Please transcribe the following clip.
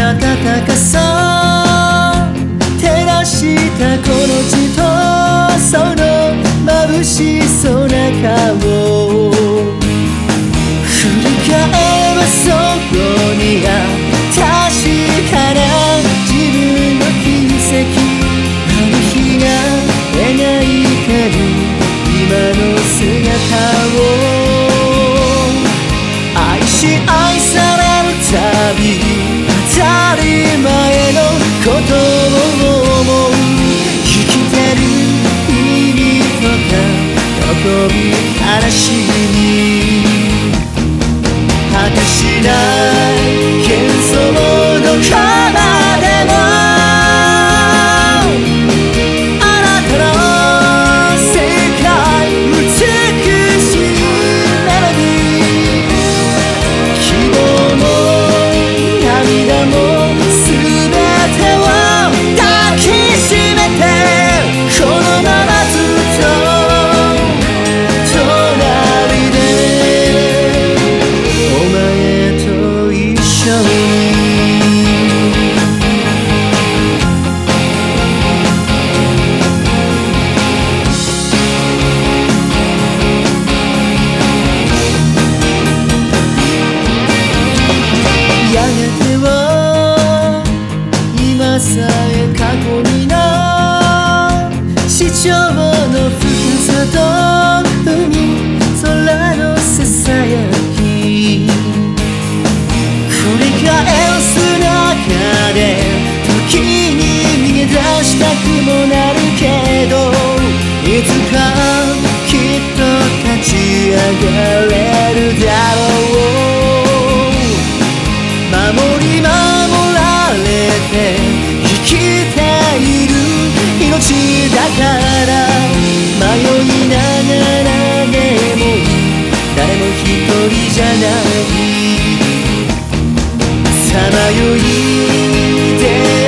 暖かさ照らしたこの地とその眩しそうな顔振り返ればそこには確かな自分の奇跡あの日が描いてる今の姿を愛し愛されるたび当たり前のことを思う生きてる意味とか喜び悲しみ果てしない幻想の彼方でもあなたの世界美しいメロディー希望も涙も全てを抱きしめてこのままずっと隣でお前と一緒にやがては今さえ過去にな市長のふるさと海空のささやき繰り返す中で時に逃げ出したくもなるけどいつかきっと立ち上がれるだろう守り守られて生きている命だから迷いながらでも誰も一人じゃないさまよいで